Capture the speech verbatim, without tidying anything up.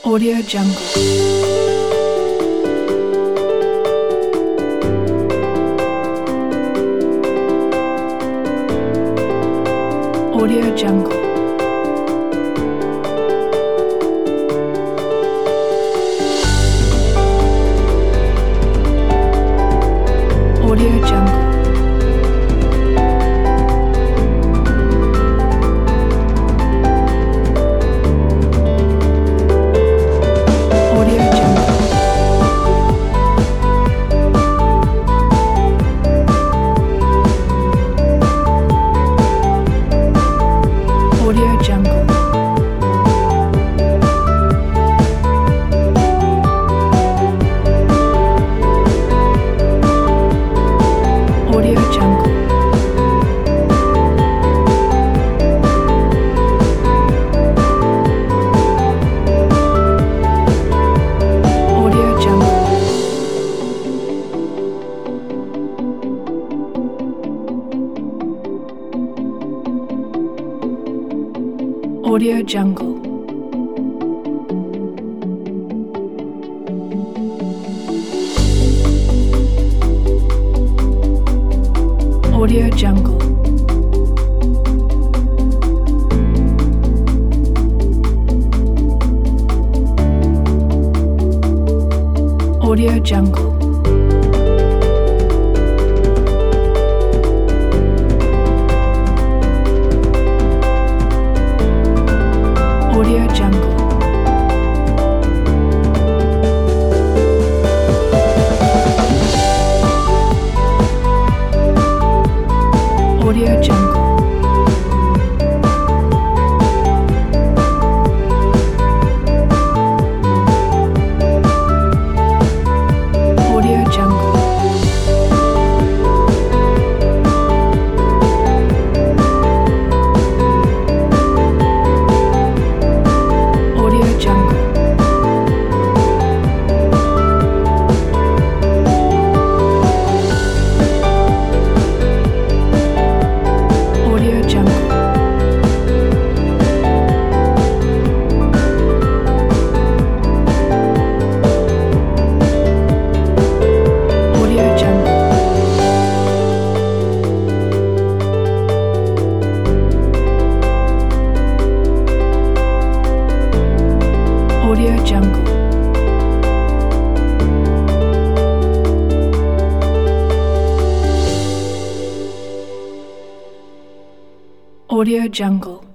Audio Jungle. Audio Jungle. Audio Jungle. Audio Jungle. Audio Jungle. Audio Jungle. Audio Jungle. Audio Jungle. Audio Jungle. Audio Jungle. Audio Jungle. Audio Jungle. Audio Jungle. Audio Jungle. Audio Jungle. Audio Jungle. Audio Jungle.